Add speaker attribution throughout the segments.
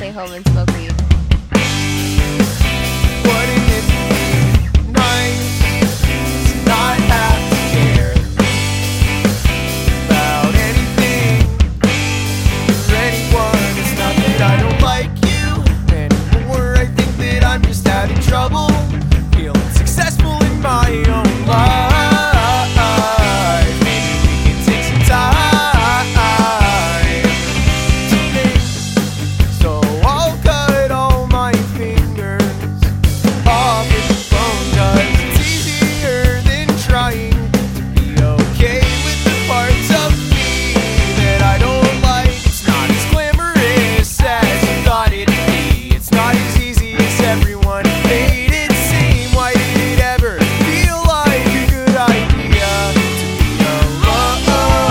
Speaker 1: stay home and smoke weed.
Speaker 2: Wouldn't it be nice to not have to care about anything or anyone? It's not that I don't like you anymore. I think that I'm just having trouble feeling successful in my own life. Maybe we can take some time to think. So I'll cut all my fingers off with the phone, 'cause it's easier than trying to be okay with the parts of me that I don't like. It's not as glamorous as you thought it'd be. It's not as easy as everyone made it seem. Why did it ever feel like a good idea to be alone?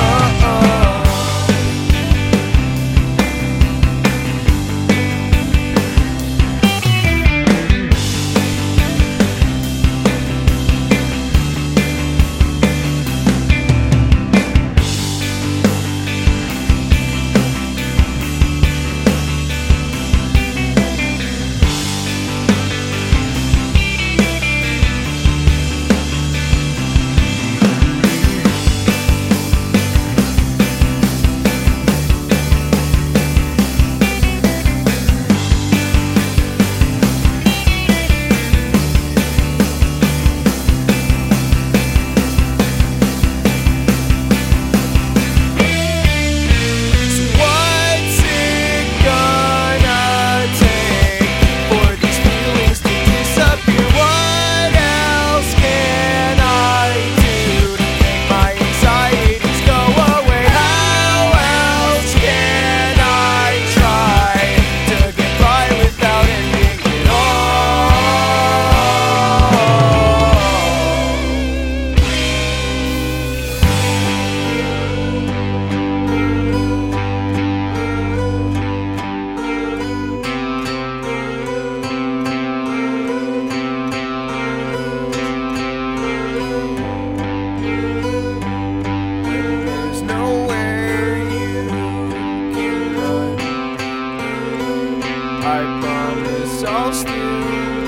Speaker 2: What's it gonna take for these feelings to disappear? What else can I do to make my anxieties go away? How else can I try to get by without ending it all? There's nowhere you can run. I promise I'll still